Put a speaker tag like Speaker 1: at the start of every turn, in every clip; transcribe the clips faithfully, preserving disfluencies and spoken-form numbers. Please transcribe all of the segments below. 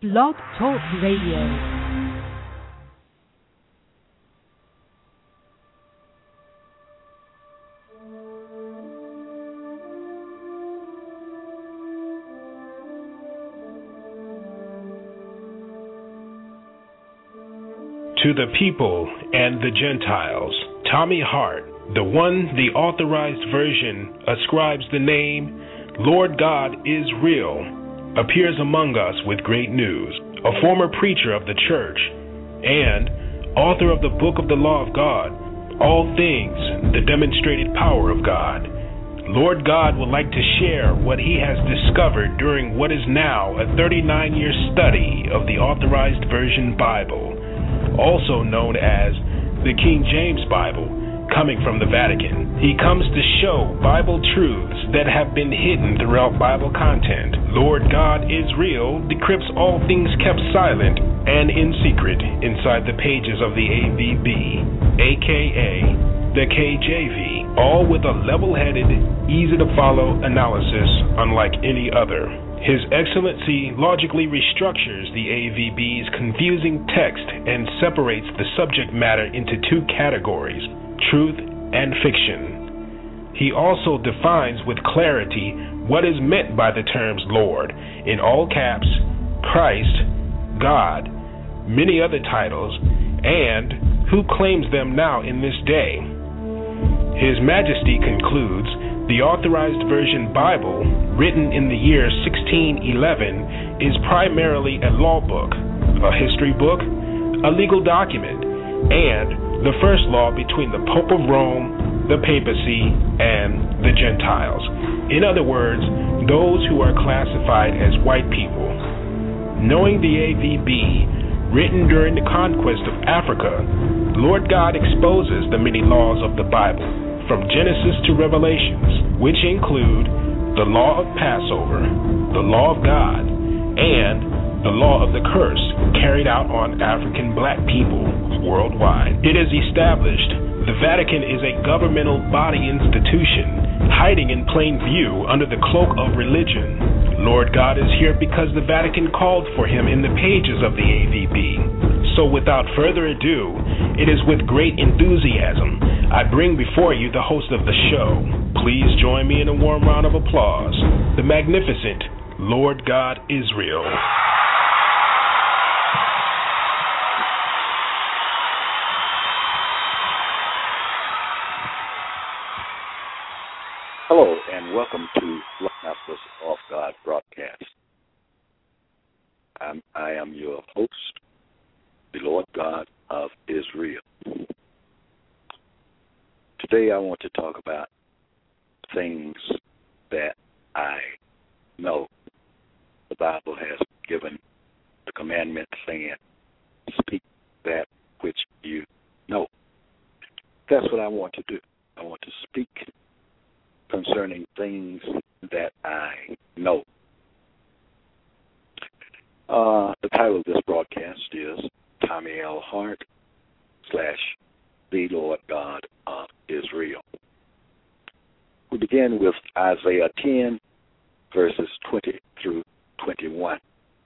Speaker 1: Blog Talk Radio.
Speaker 2: To the people and the Gentiles, Tommy Hart, the one the authorized version ascribes the name Lord God is Real, appears among us with great news. A former preacher of the church and author of the book of the law of God, All Things, the demonstrated power of God. Lord God would like to share what he has discovered during what is now a thirty-nine year study of the authorized version Bible, also known as the King James Bible, coming from the Vatican. He comes to show Bible truths that have been hidden throughout Bible content. Lord God is Real decrypts all things kept silent and in secret inside the pages of the A V B, aka the K J V, all with a level-headed, easy-to-follow analysis unlike any other. His Excellency logically restructures the A V B's confusing text and separates the subject matter into two categories, truth and fiction. He also defines with clarity what is meant by the terms Lord, in all caps, Christ, God, many other titles, and who claims them now in this day. His Majesty concludes the Authorized Version Bible, written in the year sixteen eleven, is primarily a law book, a history book, a legal document, and the first law between the Pope of Rome, the papacy, and the Gentiles. In other words, those who are classified as white people. Knowing the A V B, written during the conquest of Africa, Lord God exposes the many laws of the Bible, from Genesis to Revelations, which include the law of Passover, the law of God, and the law of the curse carried out on African black people worldwide. It is established the Vatican is a governmental body institution hiding in plain view under the cloak of religion. Lord God is here because the Vatican called for him in the pages of the A V B. So without further ado, it is with great enthusiasm I bring before you the host of the show. Please join me in a warm round of applause, the magnificent Lord God is Real.
Speaker 3: Hello, and welcome to Blood Masters of God broadcast. I'm, I am your host, the Lord God of Israel. Today I want to talk about things that I know. The Bible has given the commandment saying, speak that which you know. That's what I want to do. I want to speak concerning things that I know. Uh, the title of this broadcast is Tommy L. Hart slash the Lord God of Israel. We begin with Isaiah ten, verses twenty through twenty-one.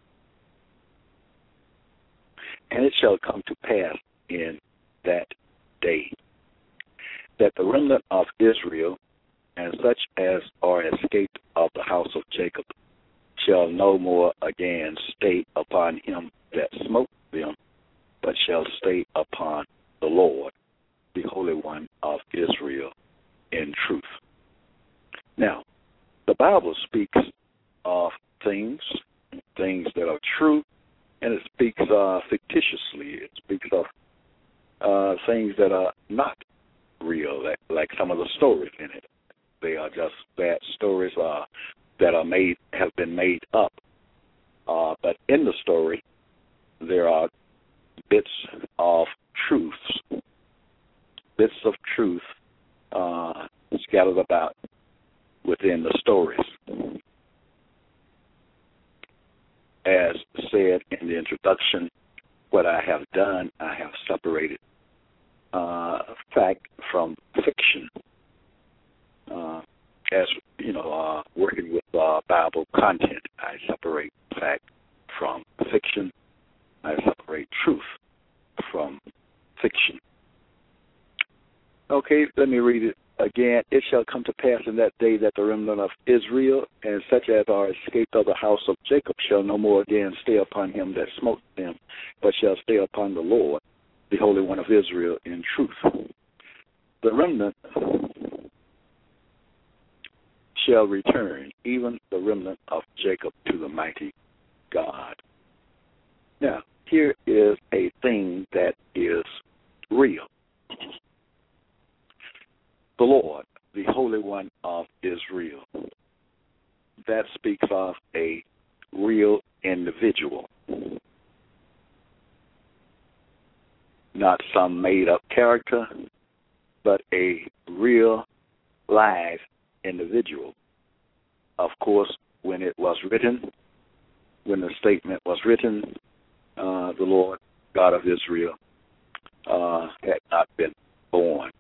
Speaker 3: And it shall come to pass in that day that the remnant of Israel and such as are escaped of the house of Jacob shall no more again stay upon him that smote them, but shall stay upon the Lord, the Holy One of Israel, in truth. Now, the Bible speaks of things, things that are true, and it speaks uh, fictitiously. It speaks of uh, things that are not real, like, like some of the stories in it. They are just bad stories uh, that are made, have been made up. Uh, but in the story, there are bits of truths, bits of truth uh, scattered about within the stories. As said in the introduction, what I have done, I have separated uh, fact from fiction. Uh, as you know, uh, working with uh, Bible content, I separate fact from fiction. Okay, let me read it again. It shall come to pass in that day that the remnant of Israel and such as are escaped of the house of Jacob shall no more again stay upon him that smote them, but shall stay upon the Lord, the Holy One of Israel, in truth. The remnant shall return, even the remnant of Jacob, to the mighty God. Now, here is a thing that is real. The Lord, the Holy One of Israel. That speaks of a real individual, not some made-up character, but a real live individual. Of course, when it was written, when the statement was written, uh, the Lord God of Israel uh, had not been born.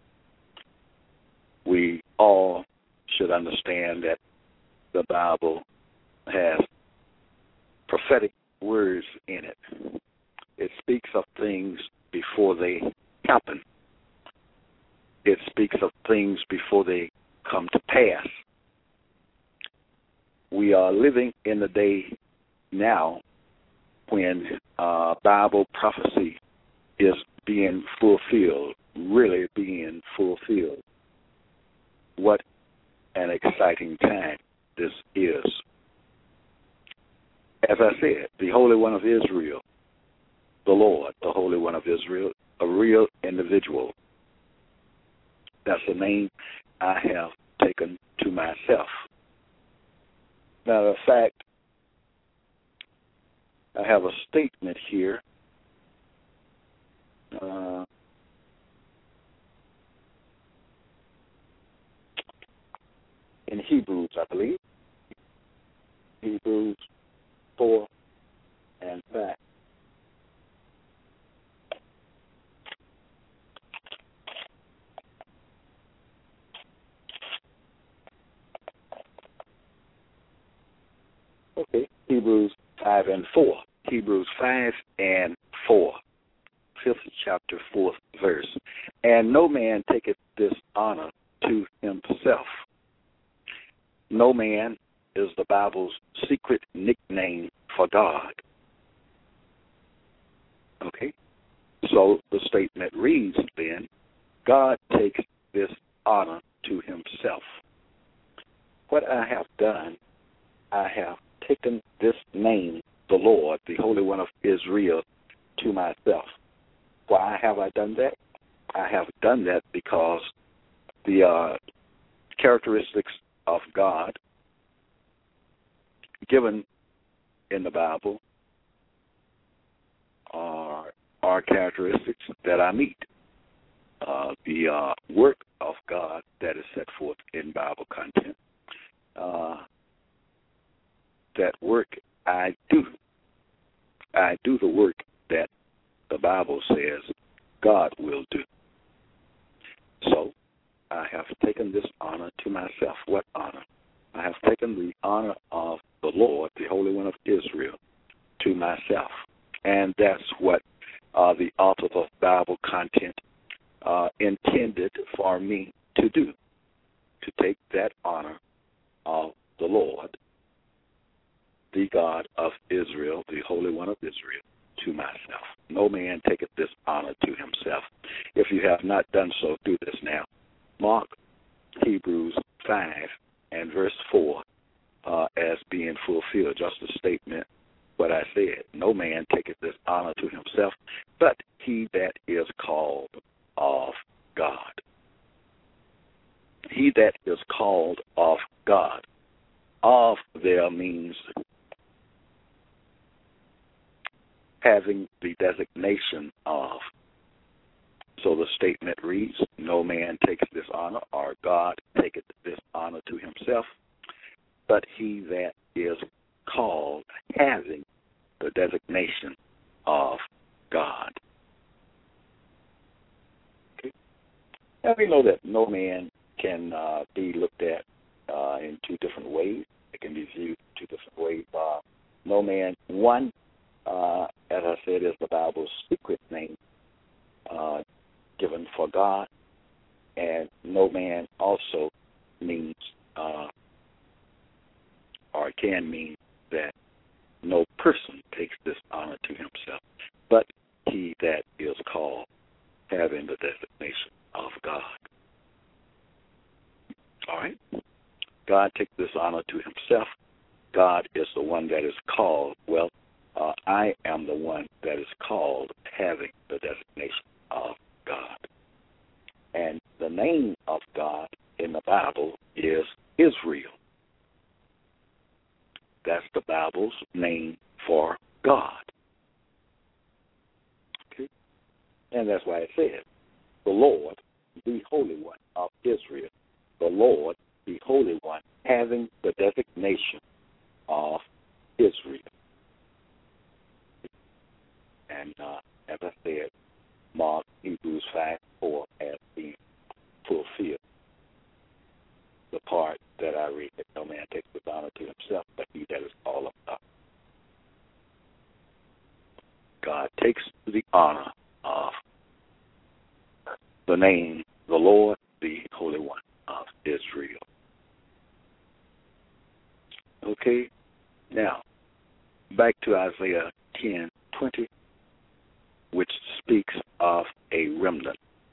Speaker 3: We all should understand that the Bible has prophetic words in it. It speaks of things before they happen. It speaks of things before they come to pass. We are living in the day now when uh, Bible prophecy is being fulfilled, really being fulfilled. What an exciting time this is. As I said, the Holy One of Israel, the Lord, the Holy One of Israel, a real individual. That's the name I have taken to myself. Matter of fact, I have a statement here. Uh, in Hebrews, I believe. Hebrews four and five. Okay, Hebrews five and four. Hebrews five and four. Fifth chapter, fourth verse. And no man taketh this honor to himself. No man is the Bible's secret nickname for God. Okay? So the statement reads then, God takes this honor to himself. What I have done, I have taken this name, the Lord, the Holy One of Israel, to myself. Why have I done that? I have done that because the uh, characteristics of God given in the Bible are, are characteristics that I meet. Uh, the uh, work of God that is set forth in Bible content, uh, that work I do. I do the work that the Bible says God will do. So I have taken this honor to myself. What honor? I have taken the honor of the Lord, the Holy One of Israel, to myself. And that's what uh, the author of Bible content uh, intended for me to do, to take that honor of the Lord, the God of Israel, the Holy One of Israel, to myself. No man taketh this honor to himself. If you have not done so, do this now. Mark Hebrews five and verse four uh, as being fulfilled. Just a statement, what I said. No man taketh this honor to himself, but he that is called of God. He that is called of God. Of there means having the designation of. So the statement reads, no man takes this honor, or God taketh this honor to himself, but he that is called, having the designation of God. Okay. Now we know that no man can uh, be looked at uh, in two different ways. It can be viewed two different ways. Uh, no man, one, uh, as I said, is the Bible's secret name uh, given for God. And no man also means, uh, or can mean that no person takes this honor to himself, but he that is called, having the designation of God. All right? God takes this honor to himself. God is the one that is called. Well, uh, I am the one that is called, having the designation of God. And the name of God in the Bible is Israel. That's the Bible's name for God. Okay? And that's why it says, the Lord, the Holy One of Israel, the Lord, the Holy One, having the designation of Israel. And uh, as I said, mark Hebrews five four as being fulfilled. The part that I read, that no man takes the honor to himself, but he that is called of God. God takes the honor of the name, the Lord, the Holy One of Israel. Okay, now, back to Isaiah ten twenty, which speaks of a remnant,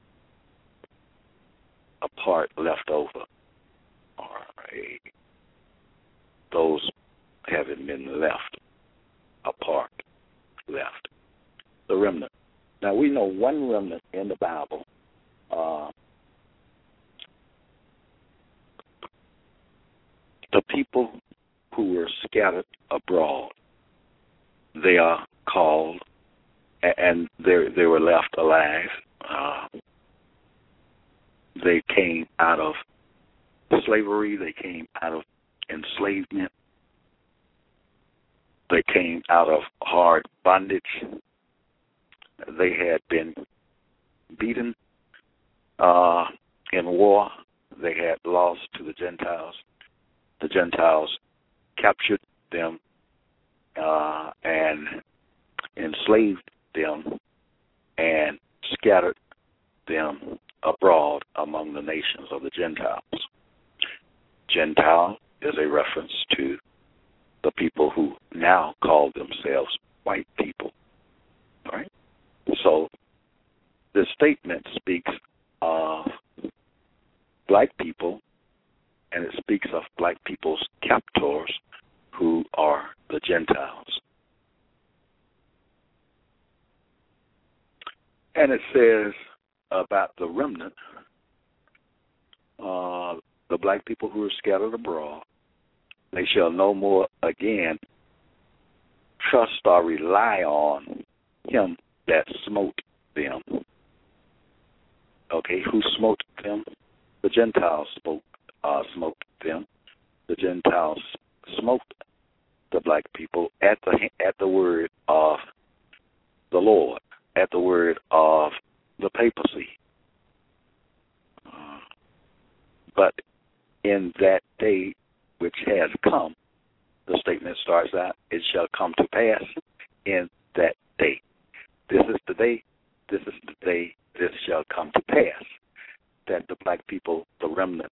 Speaker 3: a part left over, or a, those having been left, a part left, the remnant. Now, we know one remnant in the Bible, uh, the people who were scattered abroad, they are called, and they they were left alive. Uh, they came out of slavery. They came out of enslavement. They came out of hard bondage. They had been beaten uh, in war. They had lost to the Gentiles. The Gentiles captured them uh, and enslaved them and scattered them abroad among the nations of the Gentiles. Gentile is a reference to the people who now call themselves white people. All right? So the statement speaks of black people, and it speaks of black people's captors, who are the Gentiles. And it says about the remnant, uh, the black people who are scattered abroad, they shall no more again trust or rely on him that smote them. Okay, who smote them? The Gentiles spoke, uh, smote them. The Gentiles smote the black people at the at the word of the Lord, at the word of the papacy. Uh, but in that day which has come, the statement starts out, it shall come to pass in that day. This is the day, this is the day, this shall come to pass, that the black people, the remnant,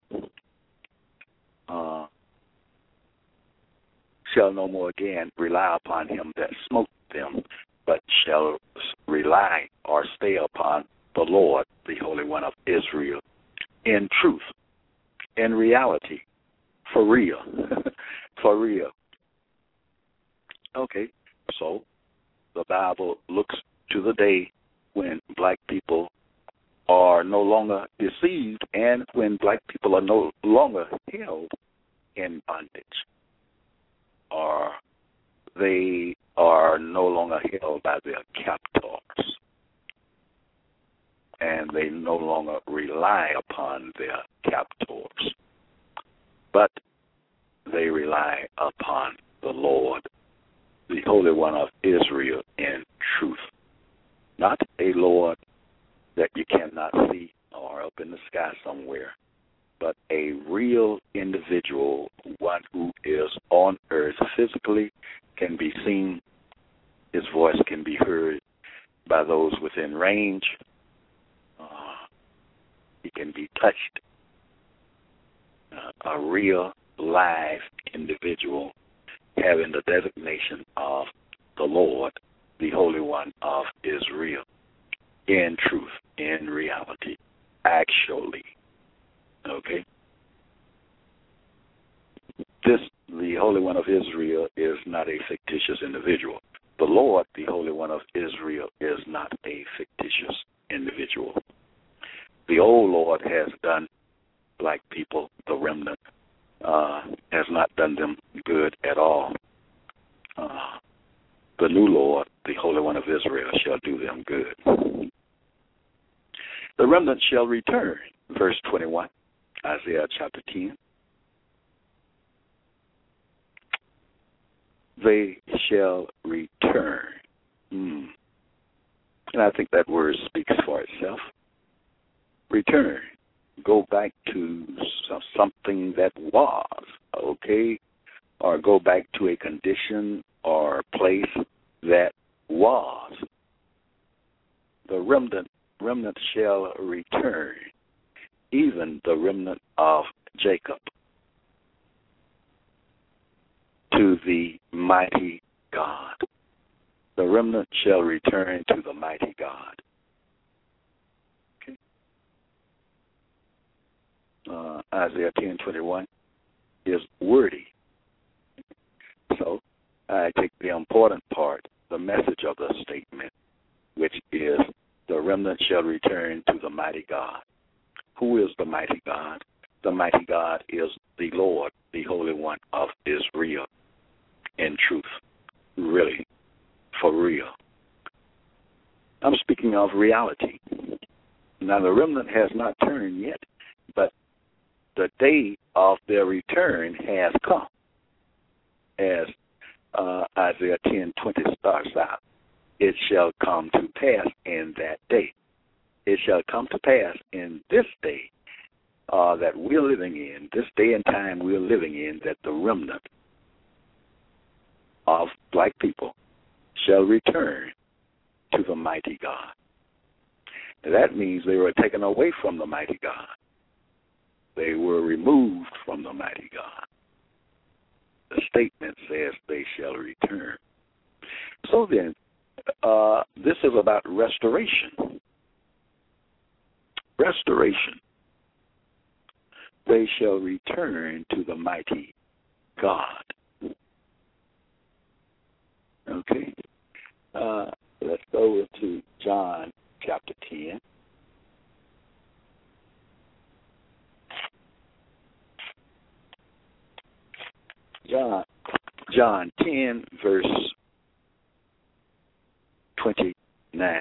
Speaker 3: uh, shall no more again rely upon him that smote them, but shall rely or stay upon the Lord, the Holy One of Israel, in truth, in reality, for real, for real. Okay, so the Bible looks to the day when black people are no longer deceived and when black people are no longer held in bondage, or they are no longer held by their captors, and they no longer rely upon their captors, but they rely upon the Lord, the Holy One of Israel, in truth. Not a Lord that you cannot see or up in the sky somewhere, but a real individual, one who is on earth physically, can be seen, his voice can be heard by those within range. Uh, he can be touched. Uh, a real, live individual having the designation of the Lord, the Holy One of Israel, in truth, in reality, actually. Okay? This, the Holy One of Israel, is not a fictitious individual. The Lord, the Holy One of Israel, is not a fictitious individual. The old Lord has done black people, the remnant, uh, has not done them good at all. Uh, the new Lord, the Holy One of Israel, shall do them good. The remnant shall return, verse twenty-one, Isaiah chapter ten. They shall return. Mm. And I think that word speaks for itself. Return. Go back to something that was, okay? Or go back to a condition or place that was. The remnant, remnant shall return, even the remnant of Jacob, to the mighty God. The remnant shall return to the mighty God. Okay. Uh, Isaiah ten twenty-one is wordy. So I take the important part, the message of the statement, which is the remnant shall return to the mighty God. Who is the mighty God? The mighty God is the Lord, the Holy One of Israel. In truth, really, for real. I'm speaking of reality. Now, the remnant has not turned yet, but the day of their return has come, as uh, Isaiah ten twenty starts out. It shall come to pass in that day. It shall come to pass in this day uh, that we're living in, this day and time we're living in, that the remnant of black people shall return to the mighty God. That means they were taken away from the mighty God. They were removed from the mighty God. The statement says they shall return. So then, uh, this is about restoration. Restoration. They shall return to the mighty God. Okay, uh, let's go over to John chapter ten. John, John ten, verse twenty-nine.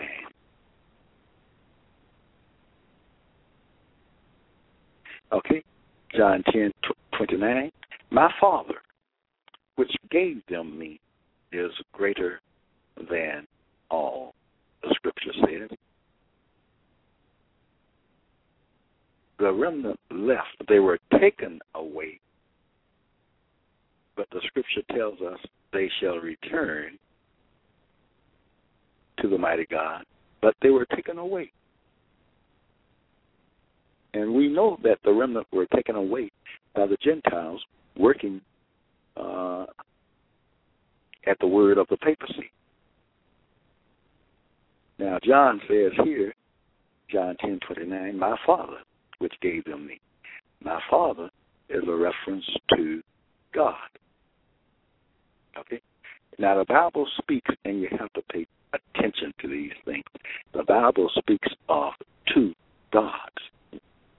Speaker 3: Okay, John ten, twenty-nine. My Father, which gave them me, is greater than all, the scripture says. The remnant left. They were taken away. But the scripture tells us they shall return to the mighty God. But they were taken away. And we know that the remnant were taken away by the Gentiles working uh, at the word of the papacy. Now, John says here, John ten twenty-nine, my Father, which gave them me. My Father is a reference to God. Okay? Now, the Bible speaks, and you have to pay attention to these things. The Bible speaks of two gods.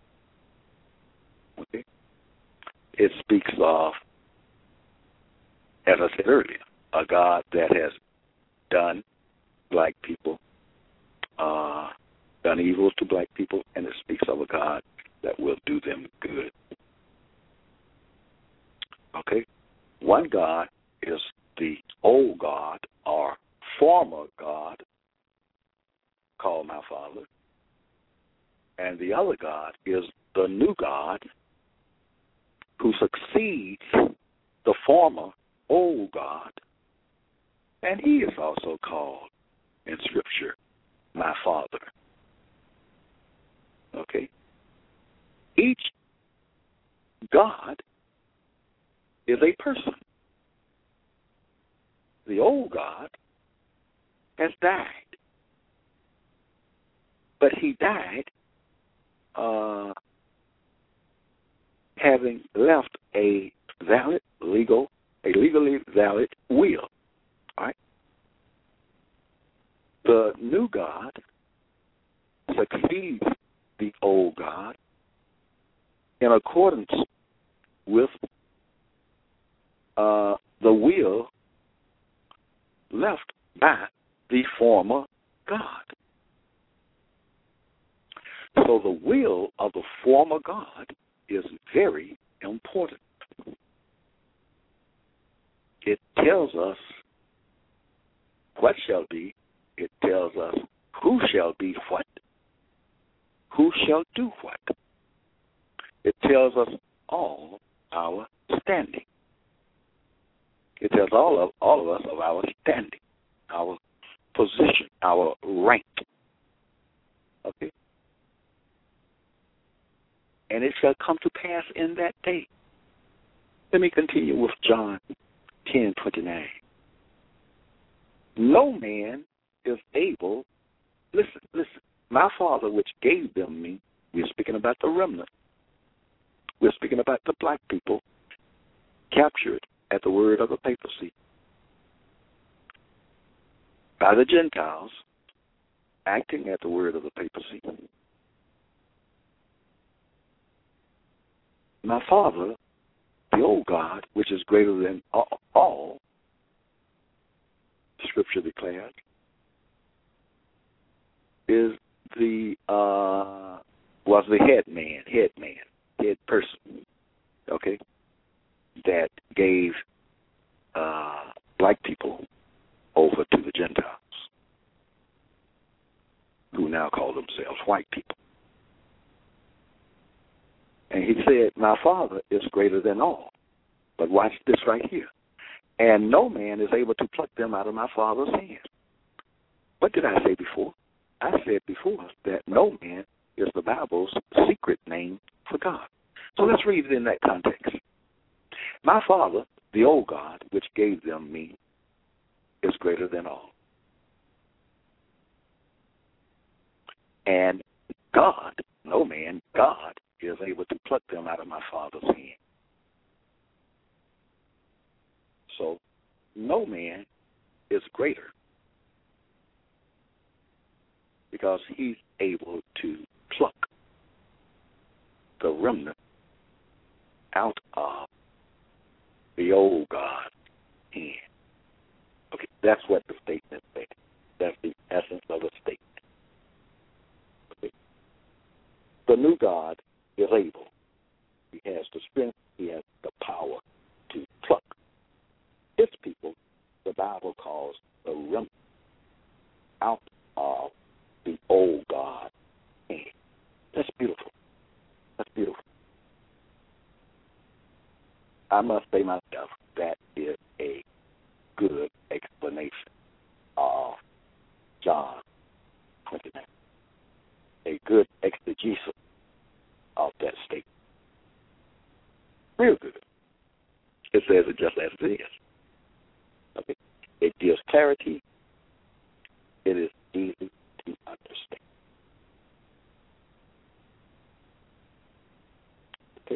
Speaker 3: Okay? It speaks of, as I said earlier, a God that has done black people, uh, done evil to black people, and it speaks of a God that will do them good. Okay? One God is the old God or former God called my Father, and the other God is the new God who succeeds the former old God, and he is also called in Scripture my Father. Okay? God is a person. The old God has died. But he died uh, having left a valid, legal, a legally valid will. All right? The new God succeeds the old God in accordance with uh, the will left by the former God. So the will of the former God is very important. It tells us what shall be. It tells us who shall be what, who shall do what. It tells us all our standing. It tells all of all of us of our standing, our position, our rank. Okay? And it shall come to pass in that day. Let me continue with John ten twenty-nine. No man is able, listen, listen, my Father which gave them me, we're speaking about the remnant. We're speaking about the black people captured at the word of the papacy by the Gentiles acting at the word of the papacy. My Father, the old God, which is greater than all, all Scripture declared, is the uh, was the head man, head man, head person, okay, that gave uh, black people over to the Gentiles, who now call themselves white people. And he said, my Father is greater than all. But watch this right here. And no man is able to pluck them out of my Father's hand. What did I say before? I said before that no man is the Bible's secret name for God. So let's read it in that context. My Father, the old God, which gave them me, is greater than all. And God, no man, God, is able to pluck them out of my Father's hand. So no man is greater because he's able to pluck the remnant out of the old God hand. Okay, that's what the statement said. That's the essence of the statement. Okay. The new God is able. He has the strength, he has the power to pluck his people, the Bible calls the remnant, out of the old God hand. That's beautiful. That's beautiful. I must say myself, that is a good explanation of John twenty-nine. A good exegesis of that statement. Real good. It says it just as it is. Okay. It gives clarity. It is easy to understand. Okay.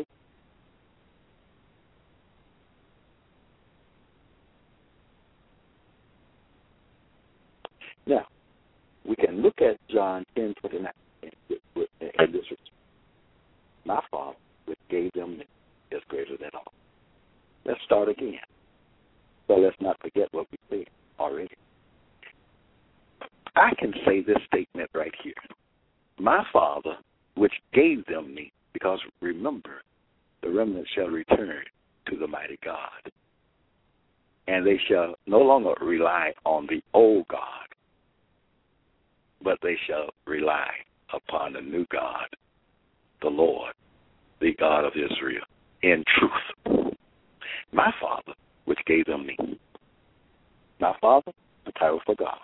Speaker 3: Now, we can look at John ten twenty-nine in this. My Father, which gave them is greater than all. Let's start again. So let's not forget what we said already. I can say this statement right here. My Father, which gave them me, because remember, the remnant shall return to the mighty God. And they shall no longer rely on the old God, but they shall rely upon the new God, the Lord, the God of Israel, in truth. My Father, which gave them me. My Father, the title for God.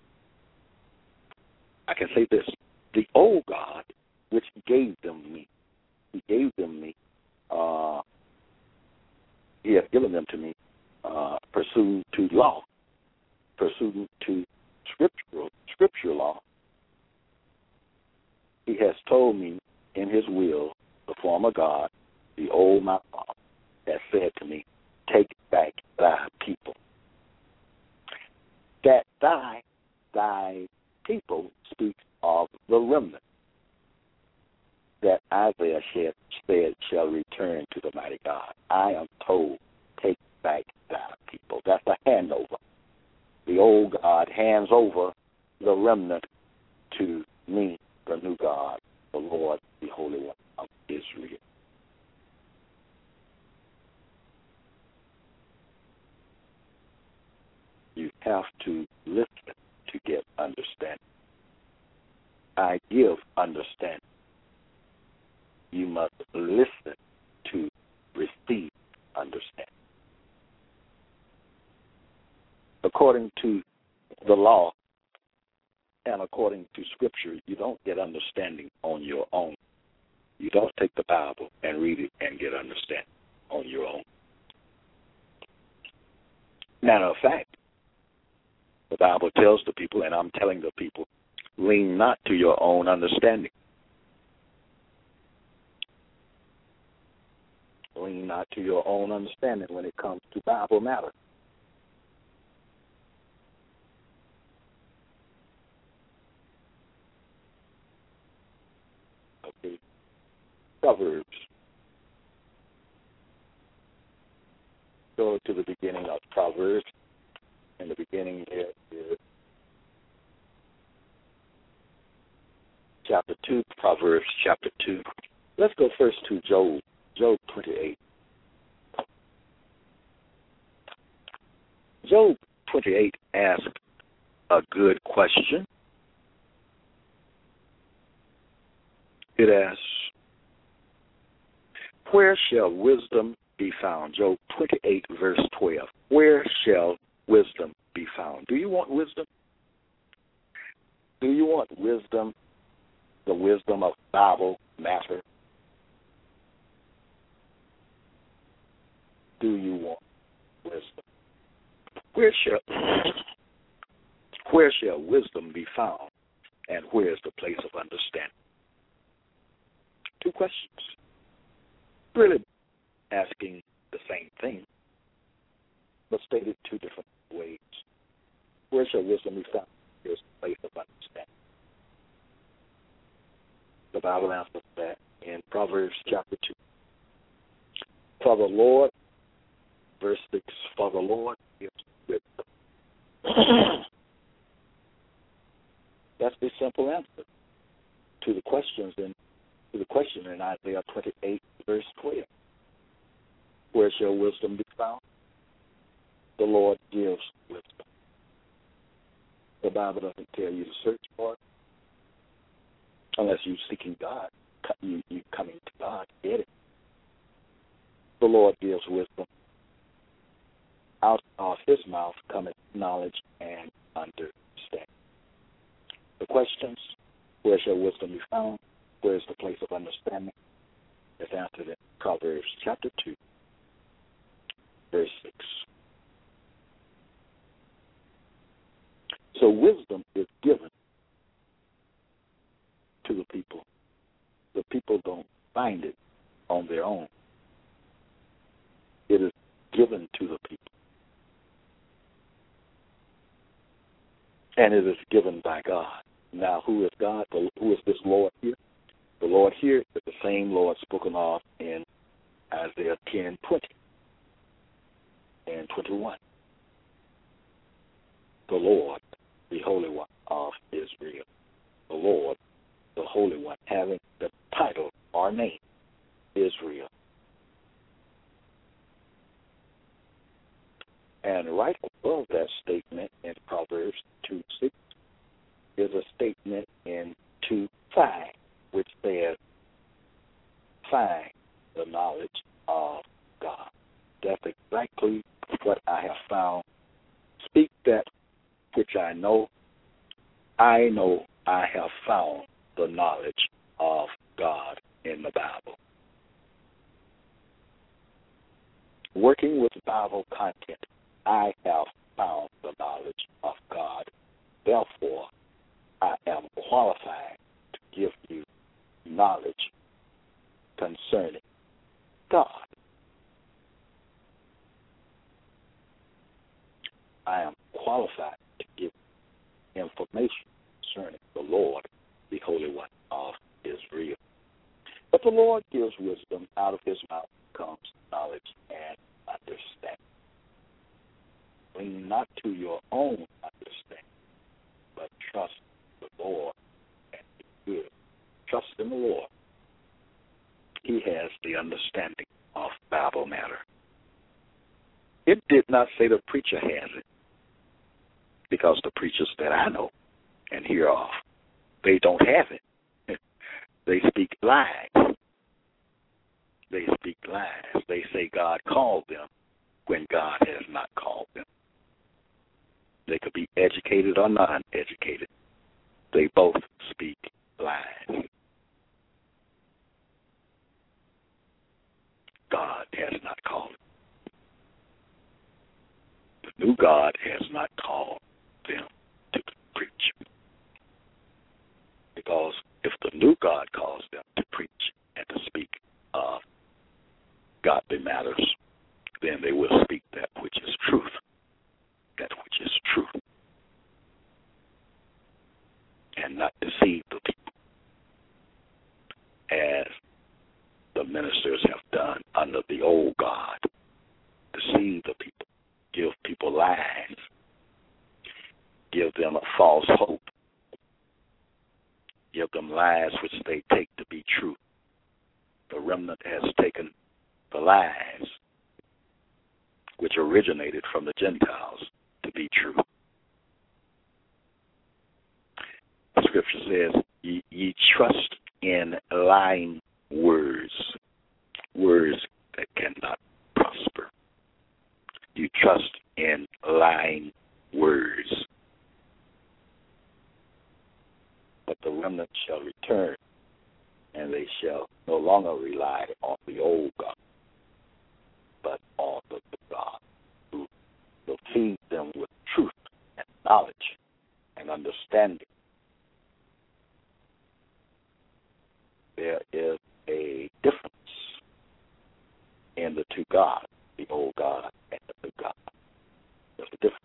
Speaker 3: I can say this. The old God, which gave them me. He gave them me uh, he has given them to me, uh, pursuant to law, pursuant to scriptural, scripture law. He has told me in his will, the former God, the old my father, has said to me, take back thy people. That thy, thy people speaks of the remnant that Isaiah said shall return to the mighty God. I am told, take back thy people. That's a handover. The old God hands over the remnant to me, the new God, the Lord, the Holy One of Israel. You have to listen to get understanding. I give understanding. You must listen to receive understanding. According to the law and according to Scripture, you don't get understanding on your own. You don't take the Bible and read it and get understanding on your own. Matter of fact, the Bible tells the people, and I'm telling the people, lean not to your own understanding. Lean not to your own understanding when it comes to Bible matters. Okay. Proverbs. Go to the beginning of Proverbs. In the beginning here is chapter two, Proverbs chapter two. Let's go first to Job, Job twenty-eight. Job twenty-eight asks a good question. It asks, where shall wisdom be found? Job twenty-eight, verse twelve. Where shall wisdom be found? Do you want wisdom? Do you want wisdom, the wisdom of Bible matter? Do you want wisdom? Where shall where shall wisdom be found, and where is the place of understanding? Two questions. Really asking the same thing, but stated two different ways. Where shall wisdom be found? Here's the place of understanding. The Bible answers that in Proverbs chapter two. For the Lord, verse six, for the Lord gives wisdom. That's the simple answer to the questions in to the question in Isaiah twenty-eight, verse twelve. Where shall wisdom be found? The Lord gives wisdom. The Bible doesn't tell you to search for it. Unless you're seeking God, you, you coming to God to get it. The Lord gives wisdom. Out of his mouth cometh knowledge and understanding. The questions, where shall wisdom be found? Where is the place of understanding? Is answered in Proverbs chapter two, verse six. So wisdom is given to the people. The people don't find it on their own. It is given to the people. And it is given by God. Now, who is God? Who is this Lord here? The Lord here is the same Lord spoken of in Isaiah ten, twenty and twenty-one. The Lord, the Holy One of Israel. The Lord, the Holy One, having the title or name, Israel. And right above that statement in Proverbs two six is a statement in two five, which says, find the knowledge of God. That's exactly what I have found. Speak that which I know. I know I have found the knowledge of God in the Bible. Working with Bible content, I have found the knowledge of God. Therefore, I am qualified to give you knowledge concerning God. I am qualified to give information concerning the Lord, the Holy One of Israel. But the Lord gives wisdom. Out of his mouth comes knowledge and understanding. Lean not to your own understanding, but trust the Lord and be good. Trust in the Lord. He has the understanding of Bible matter. It did not say the preacher has it, because the preachers that I know and hear of, they don't have it. They speak lies. They speak lies. They say God called them when God has not called them. They could be educated or non-educated. They both speak lies. God has not called them. The new God has not called them to preach. Because if the new God calls them to preach and to speak of godly matters, then they will speak that which is truth. That which is truth. And not deceive the people, as the ministers have done under the old God. Deceive the people. Give people lies. Give them a false hope. Give them lies which they take to be true. The remnant has taken the lies which originated from the Gentiles to be true. The scripture says, ye, ye trust in lying words, words that cannot prosper. You trust in lying words. But the remnant shall return, and they shall no longer rely on the old God, but on the God who will feed them with truth and knowledge and understanding. There is a difference in the two gods, the old God and the new God. There's a difference.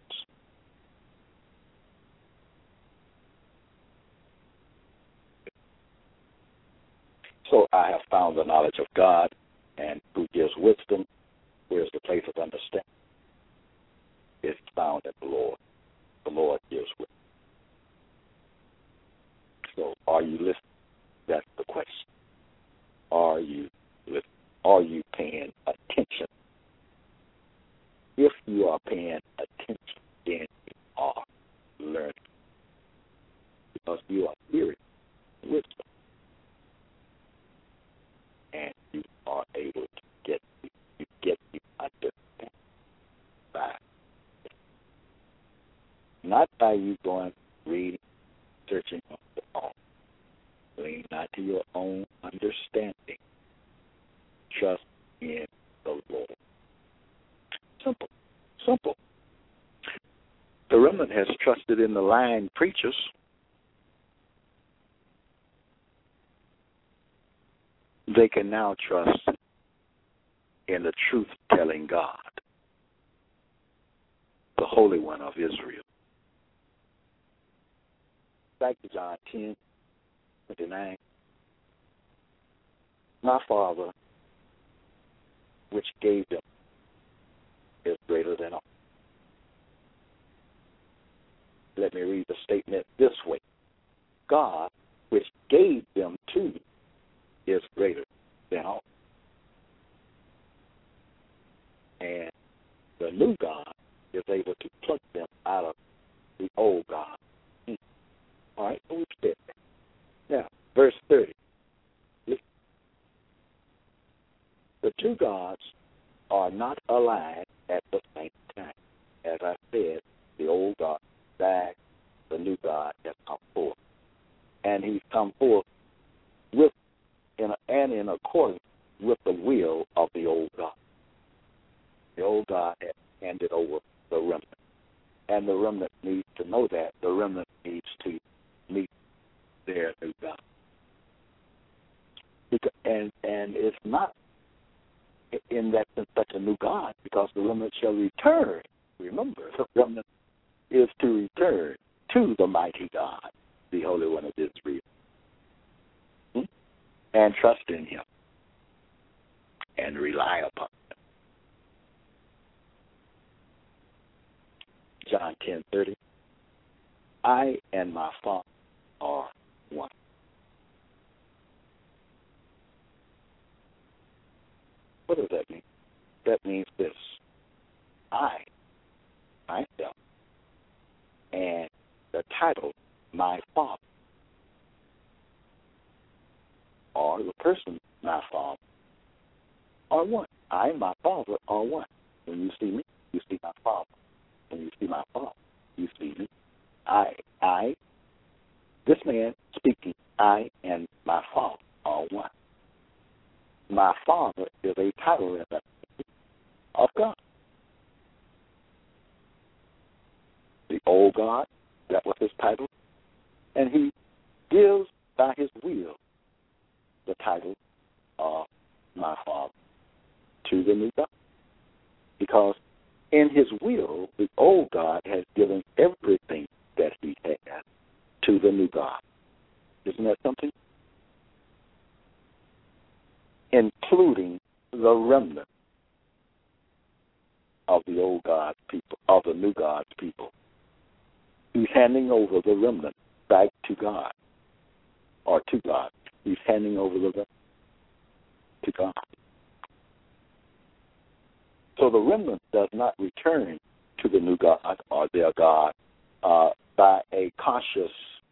Speaker 3: So I have found the knowledge of God, and who gives wisdom. Where's the place of understanding? It's found in the Lord. The Lord gives wisdom. So are you listening? That's the question. Are you listening? Are you paying attention? If you are paying attention, then you are learning. Because you are hearing wisdom. And you are able to get you get the understanding by it. Not by you going, reading, searching on the phone. Lean not to your own understanding. Trust in the Lord. Simple. Simple. The remnant has trusted in the lying preachers. They can now trust in the truth-telling God, the Holy One of Israel. Back to John ten, twenty-nine. My Father, which gave them, is greater than all. Let me read the statement this way. God, which gave them to you, is greater than all. And the new God is able to pluck them out of the old God. Hmm. All right, so we've said that. Now, verse thirty. The two gods are not aligned at the same time. As I said, the old God died, the new God has come forth. And he's come forth with in a, and in accordance with the will of the old God. The old God has handed over the remnant. And the remnant needs to know that. The remnant needs to meet their new God. Because, and and it's not in that sense such a new God, because the remnant shall return. Remember, the remnant is to return to the mighty God, the Holy One of Israel, hmm? and trust in Him and rely upon Him. John ten thirty. I and my Father are one. What does that mean? That means this. I, myself, and the title, my Father, or the person, my Father, are one. I and my Father are one. When you see me, you see my Father. When you see my Father, you see me. I, I, this man speaking, I and my Father are one. My Father is a title of God. The old God, that was his title, and he gives by his will the title of my Father to the new God. Because in his will, the old God has given everything that he had to the new God. Isn't that something? Including the remnant of the old God's people, of the new God's people. He's handing over the remnant back to God, or to God. He's handing over the remnant to God. So the remnant does not return to the new God or their God uh, by a conscious,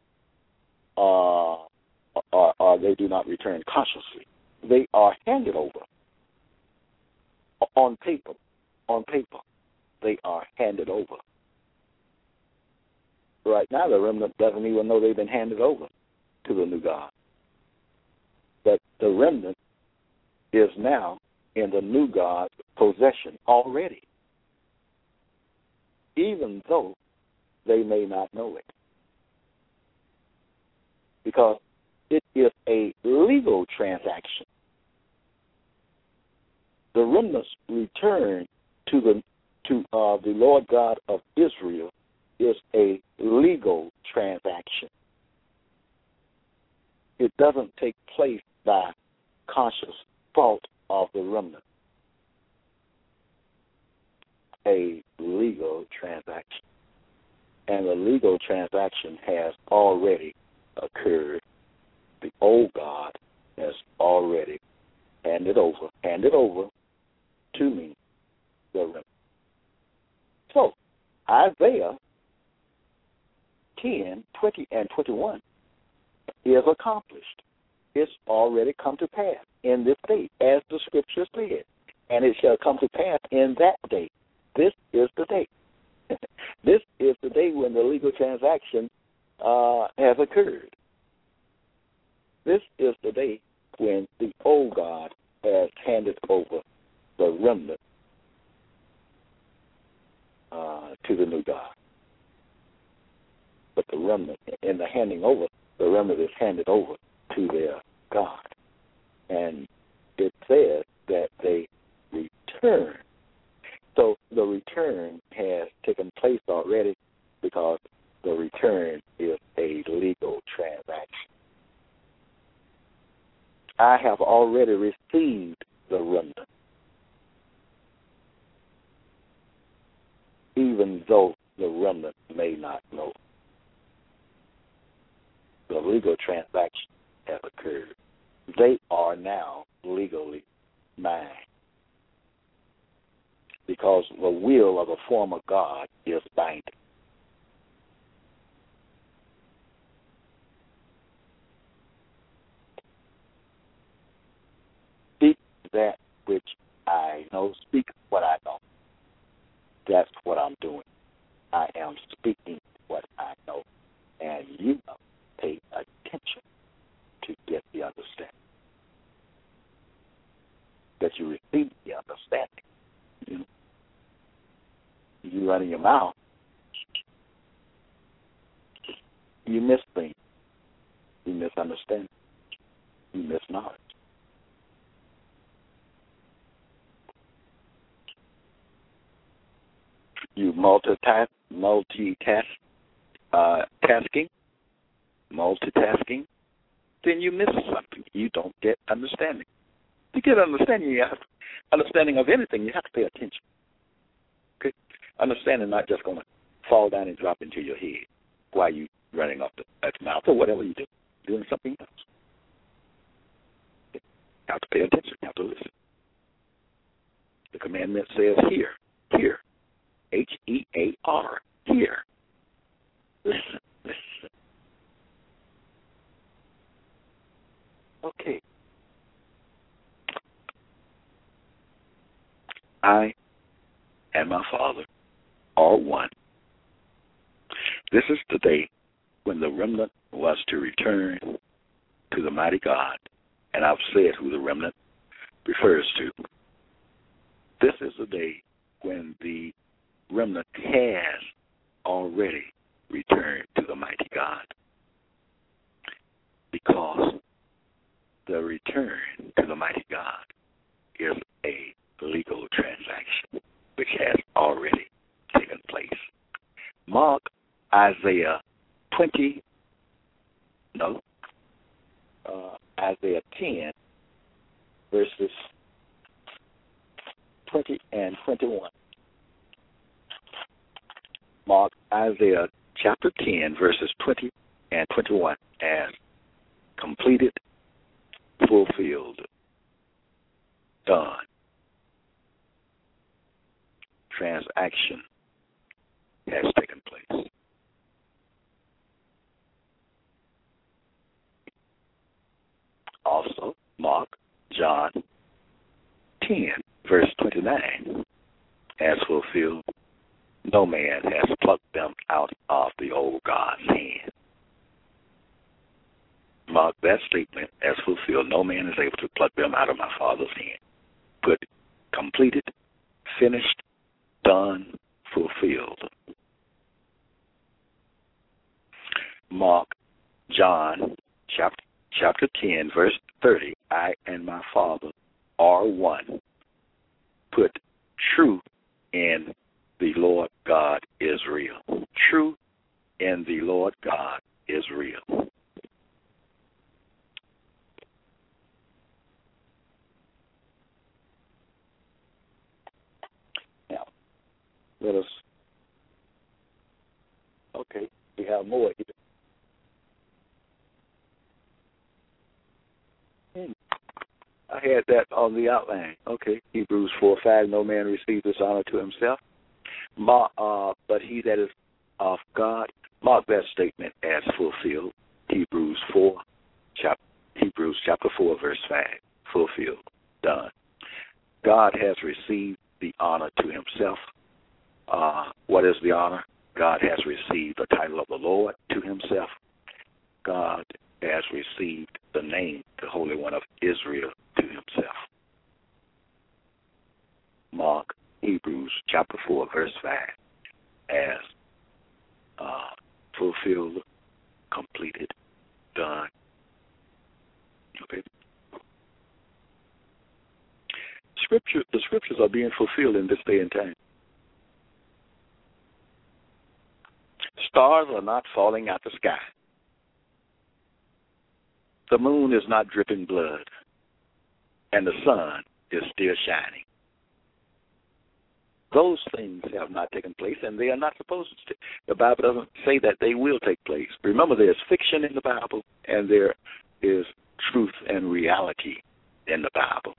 Speaker 3: uh, or, or they do not return consciously. They are handed over on paper. On paper, they are handed over. Right now, the remnant doesn't even know they've been handed over to the new God. But the remnant is now in the new God's possession already, even though they may not know it. Because it is a legal transaction. The remnant's return to the to uh, the Lord God of Israel is a legal transaction. It doesn't take place by conscious fault of the remnant. A legal transaction. And the legal transaction has already occurred. The old God has already handed over, handed over to me the remnant. So, Isaiah ten, twenty, and twenty-one is accomplished. It's already come to pass in this day, as the Scripture said. And it shall come to pass in that day. This is the day. This is the day when the legal transaction uh, has occurred. This is the day when the old God has handed over the remnant uh, to the new God. But the remnant, in the handing over, the remnant is handed over to their God. And it says that they return. So the return has taken place already because the return is a legal transaction. I have already received the remnant, even though the remnant may not know. The legal transaction has occurred. They are now legally mine, because the will of the former God is binding. Speak that which I know. Speak what I know. That's what I'm doing. I am speaking what I know. And you know, pay attention to get the understanding. That you receive the understanding. You know? your mouth, you miss things. You misunderstand. You miss knowledge. You multitask, multitask, uh, tasking, multitasking, then you miss something. You don't get understanding. To get understanding, you have understanding of anything. You have to pay attention. Okay, understanding not just going to fall down and drop into your head while you running off the at the mouth or whatever you do, doing something else. Okay. You have to pay attention. You have to listen. The commandment says hear, hear, H E A R, hear. Listen, listen. Okay. I and my Father are one. This is the day when the remnant was to return to the mighty God, and I've said who the remnant refers to. This is the day when the remnant has already returned to the mighty God, because the return to the mighty God is a legal transaction which has already taken place. Mark Isaiah twenty, no, uh, Isaiah ten, verses twenty and twenty-one. Mark Isaiah chapter ten, verses twenty and twenty-one as completed, fulfilled, done. Transaction has taken place. Also, Mark, John ten, verse twenty-nine, as fulfilled, no man has plucked them out of the old God's hand. Mark that statement as fulfilled. No man is able to pluck them out of my Father's hand. Put completed, finished, done, fulfilled. Mark, John, chapter, chapter ten, verse thirty, I and my Father are one. Put true in the Lord God is real. True in the Lord God is real. Now, let us, okay, we have more here. Hmm. I had that on the outline. Okay, Hebrews four five, no man receives this honor to himself, Mark, uh, but he that is of God. Mark that statement as fulfilled. Hebrews four, chapter Hebrews chapter four, verse five, fulfilled, done. God has received the honor to himself. Uh, what is the honor? God has received the title of the Lord to himself. God has received the name, the Holy One of Israel, to himself. Mark, Hebrews chapter four, verse five, as uh, fulfilled, completed, done. Okay. Scripture, the scriptures are being fulfilled in this day and time. Stars are not falling out the sky. The moon is not dripping blood, and the sun is still shining. Those things have not taken place, and they are not supposed to. The Bible doesn't say that they will take place. Remember, there's fiction in the Bible, and there is truth and reality in the Bible.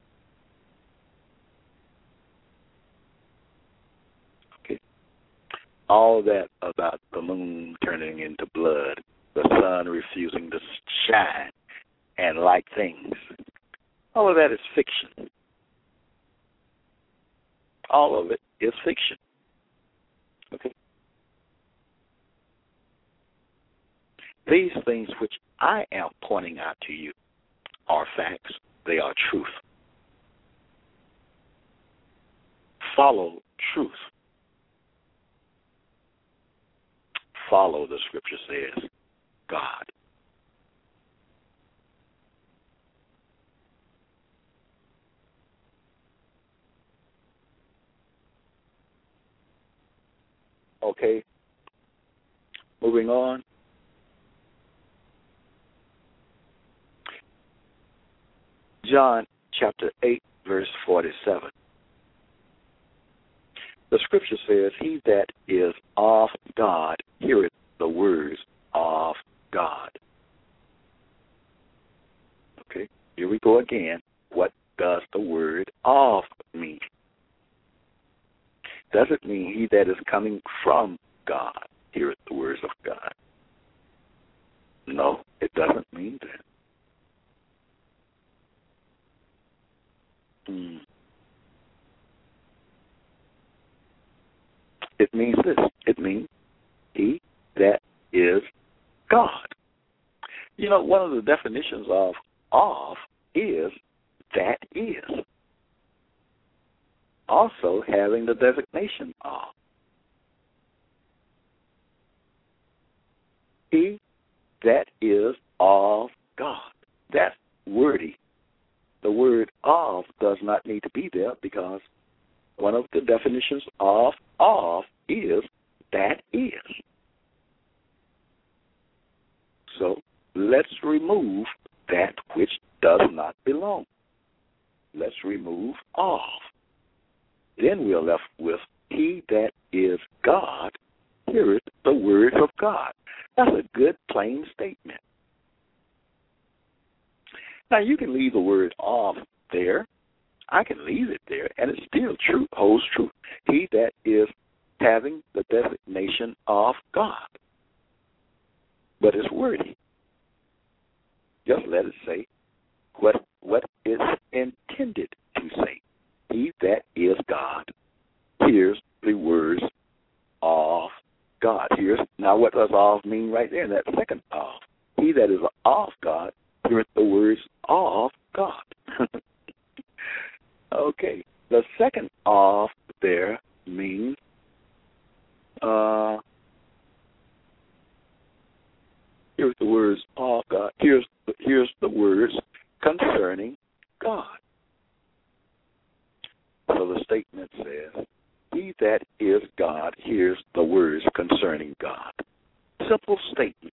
Speaker 3: Okay. All that about the moon turning into blood, the sun refusing to shine, and like things, all of that is fiction. All of it is fiction. Okay. These things which I am pointing out to you are facts. They are truth. Follow truth. follow, the scripture says, God. Okay. Moving on. John chapter eight, verse forty-seven. The scripture says, he that is of God heareth the words of God. Okay, here we go again. What does the word of mean? Does it mean he that is coming from God heareth the words of God? No, it doesn't mean that. Hmm. It means this. It means he that is God. You know, one of the definitions of of is that is. Also having the designation of. He that is of God. That's wordy. The word of does not need to be there because one of the definitions of of is that is. So let's remove that which does not belong. Let's remove of. Then we're left with he that is God heareth the words of God. That's a good plain statement. Now you can leave the word of there. I can leave it there, and it's still true, holds true. He that is having the designation of God. But it's wordy. Just let it say what what it's intended to say. He that is God hears the words of God. Here's now what does of mean right there in that second of? He that is of God heareth the words of God. Okay. The second of there means uh here's the words of God. Here's the, here's the words concerning God. So the statement says, he that is God hears the words concerning God. Simple statement.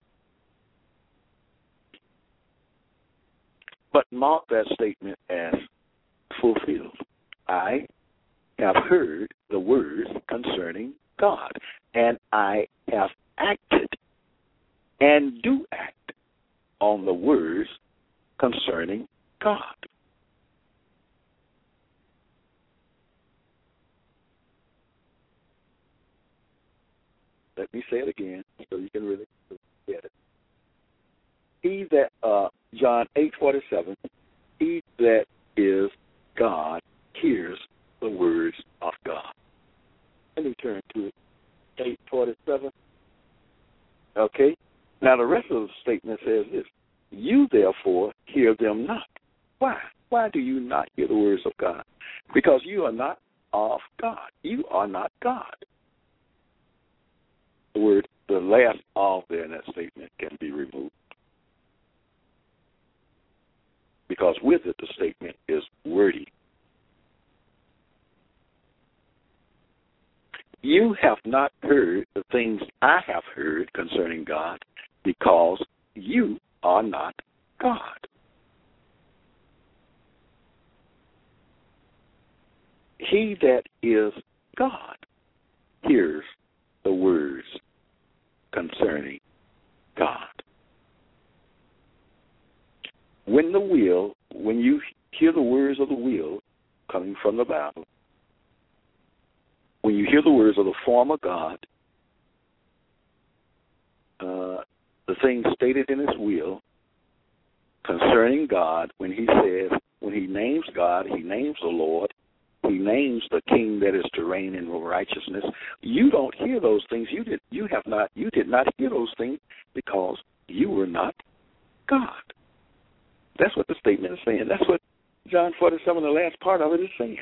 Speaker 3: But mark that statement as fulfilled. I have heard the words concerning God, and I have acted and do act on the words concerning God. Let me say it again so you can really get it. He that, uh, John eight forty-seven, he that is God hears the words of God. Let me turn to it. eight forty-seven. Okay? Now the rest of the statement says this. You therefore hear them not. Why? Why do you not hear the words of God? Because you are not of God. You are not God. The word, the last of there in that statement can be removed. Because with it, the statement is wordy. You have not heard the things I have heard concerning God, because you are not God. He that is God hears the words concerning God. When the will, when you hear the words of the will coming from the Bible, when you hear the words of the former God, uh, the things stated in his will concerning God, when he says, when he names God, he names the Lord, he names the King that is to reign in righteousness. You don't hear those things. You did. You have not. You did not hear those things because you were not God. That's what the statement is saying. That's what John forty-seven, the last part of it, is saying.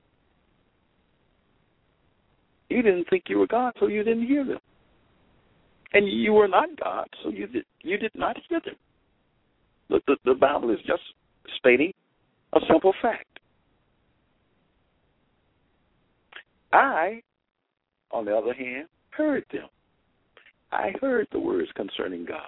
Speaker 3: You didn't think you were God, so you didn't hear them. And you were not God, so you did, you did not hear them. The, the, the Bible is just stating a simple fact. I, on the other hand, heard them. I heard the words concerning God.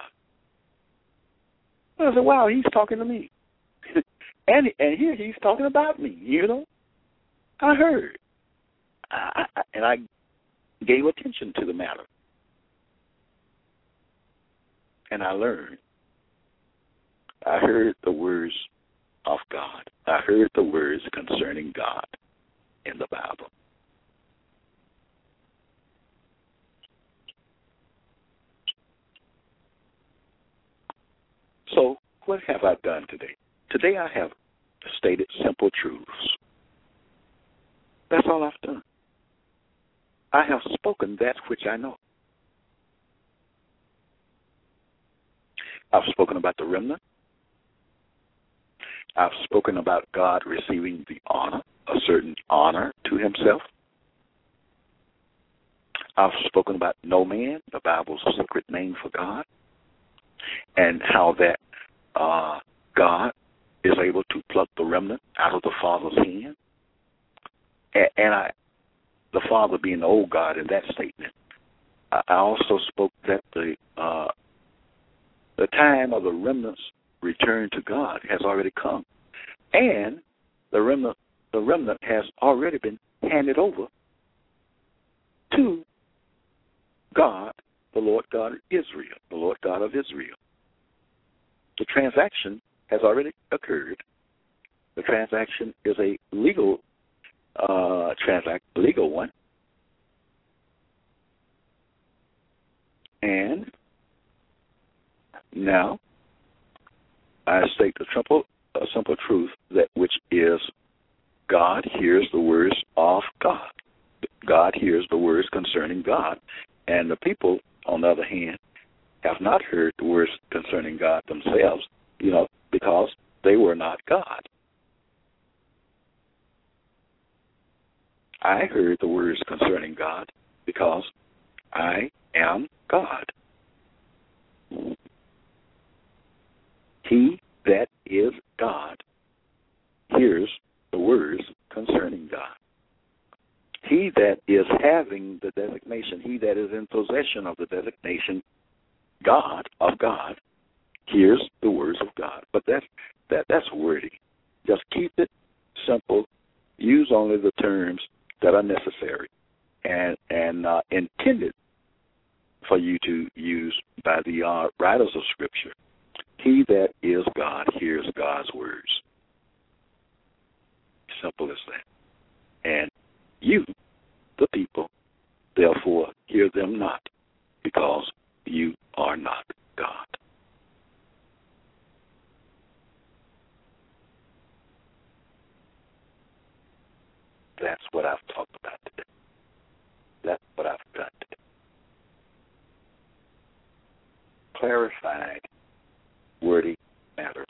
Speaker 3: I said, wow, he's talking to me. and and here he's talking about me, you know. I heard. I, I, and I gave attention to the matter. And I learned. I heard the words of God. I heard the words concerning God in the Bible. So, what have I done today? Today I have stated simple truths. That's all I've done. I have spoken that which I know. I've spoken about the remnant. I've spoken about God receiving the honor, a certain honor to himself. I've spoken about no man, the Bible's secret name for God, and how that uh, God is able to pluck the remnant out of the Father's hand. And, and I, the Father being the old God in that statement. I also spoke that the uh, the time of the remnant's return to God has already come, and the remnant the remnant has already been handed over to God, the Lord God of Israel, the Lord God of Israel. The transaction has already occurred. The transaction is a legal uh, transact, legal one, and now I state the simple, a simple truth that which is God hears the words of God. God hears the words concerning God, and the people, on the other hand, have not heard the words concerning God themselves, you know, because they were not God. I heard the words concerning God because I am God. He that is God hears the words concerning God. He that is having the designation, he that is in possession of the designation God of God, hears the words of God. But that's that that's wordy. Just keep it simple. Use only the terms that are necessary and and uh, intended for you to use by the uh, writers of Scripture. He that is God hears God's words. Simple as that. And you, the people, therefore hear them not, because you are not God. That's what I've talked about today. That's what I've done today. Clarified, wordy matters.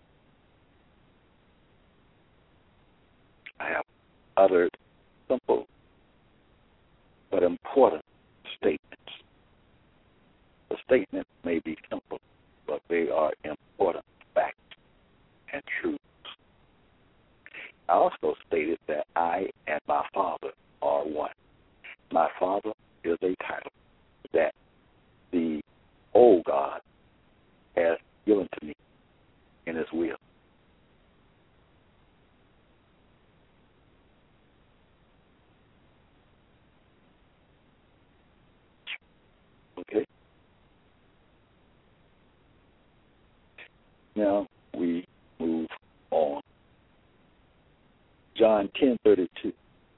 Speaker 3: I have uttered simple but important statements. The statements may be simple, but they are important facts and truths. I also stated that I and my Father are one. My Father is a title that the old God has given to me in his will. Okay? Now we move on. John ten thirty-two.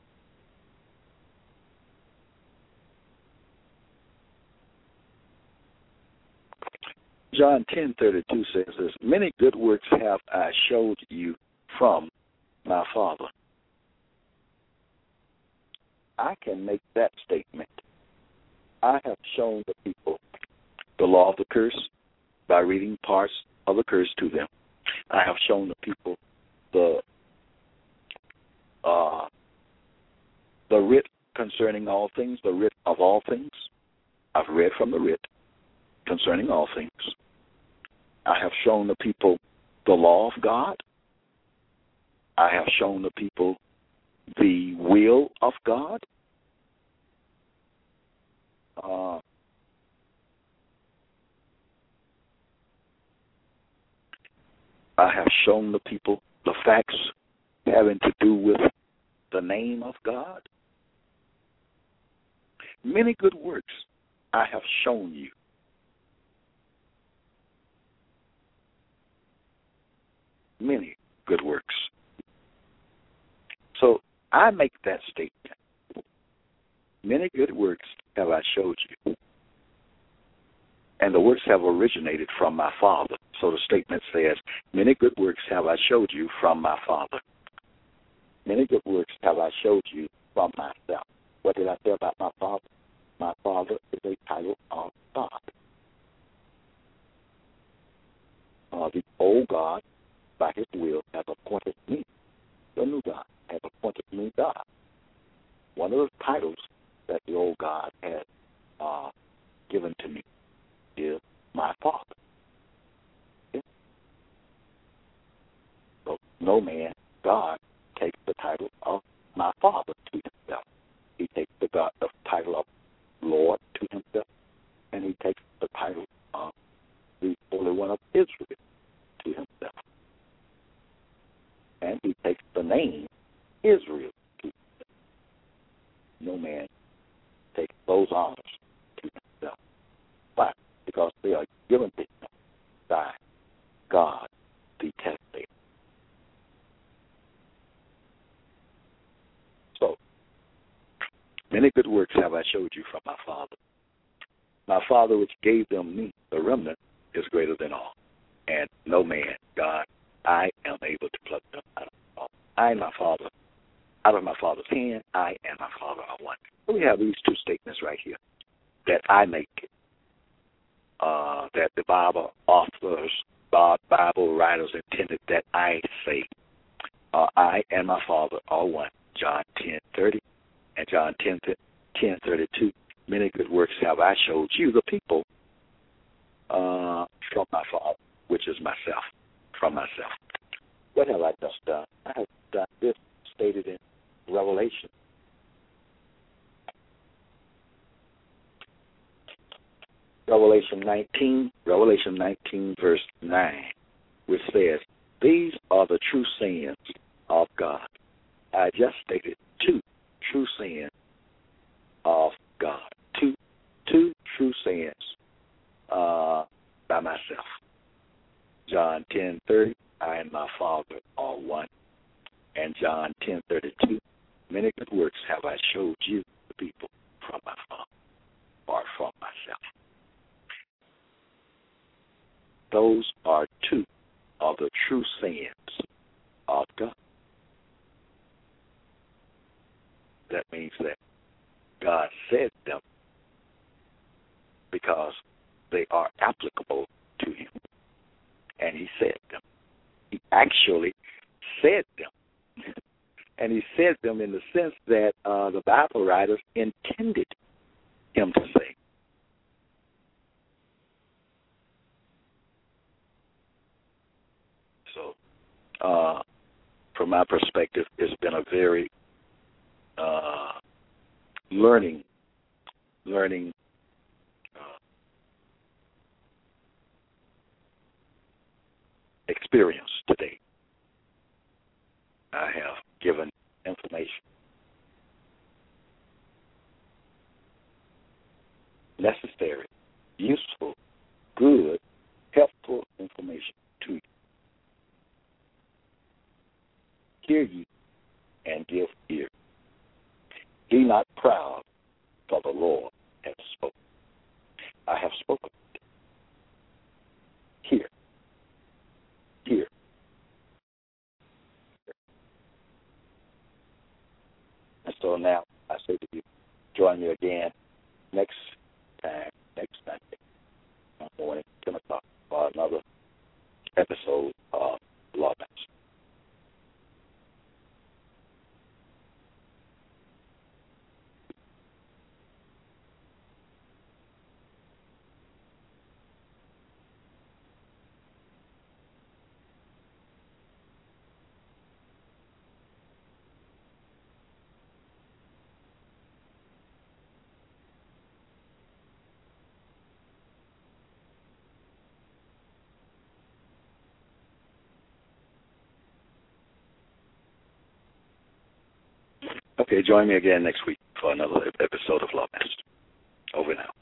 Speaker 3: John ten thirty-two says this: many good works have I showed you from my Father. I can make that statement. I have shown the people the law of the curse by reading parts of the curse to them. I have shown the people the uh, the writ concerning all things, the writ of all things. I've read from the writ, concerning all things. I have shown the people the law of God. I have shown the people the will of God. Uh, I have shown the people the facts having to do with the name of God. Many good works I have shown you. Many good works. So I make that statement. Many good works have I showed you. And the works have originated from my Father. So the statement says, many good works have I showed you from my Father. Many good works have I showed you from myself. What did I say about my Father? My Father is a title of God. Uh, the old God, by his will, has appointed me. The new God has appointed me God. One of the titles that the old God has uh, given to me is my Father. Okay? So no man, God, takes the title of my Father to himself. He takes the, God, the title of Lord to himself, and he takes the title of the Holy One of Israel to himself. And he takes the name Israel to himself. No man takes those honors to himself. Why? Because they are given to him by God, the testator. So, many good works have I showed you from my Father. My Father which gave them me, the remnant, is greater than all. And no man, God, I am able to pluck them out of all. I and my Father, out of my Father's hand, I and my Father are one. So we have these two statements right here that I make, uh, that the Bible authors, God, Bible writers intended that I say. Uh, I and my Father are one. John ten thirty and John ten thirty-two. Many good works have I showed you, the people, uh, from my Father, which is myself, from myself. What have I just done? I have done this stated in Revelation. Revelation nineteen, Revelation nineteen, verse nine, which says, these are the true sayings of God. I just stated two true sayings of God. Two, two true sayings uh, by myself. John ten thirty, I and my Father are one. And John ten thirty-two, many good works have I showed you, the people, from my Father, or from myself. Those are two of the true sayings of God. That means that God said them because they are applicable to him. And he said them. He actually said them. And he said them in the sense that uh, the Bible writers intended him to say. So, uh, from my perspective, it's been a very uh, learning, learning uh, experience today. I have given information, necessary, useful, good, helpful information to you. Hear ye and give ear. Be not proud, for the Lord hath spoken. I have spoken. Hear. Hear. And so now I say to you, join me again next time, next Sunday morning, ten o'clock, for another episode of Lawmaster. Okay, join me again next week for another episode of Lawmaster. Over now.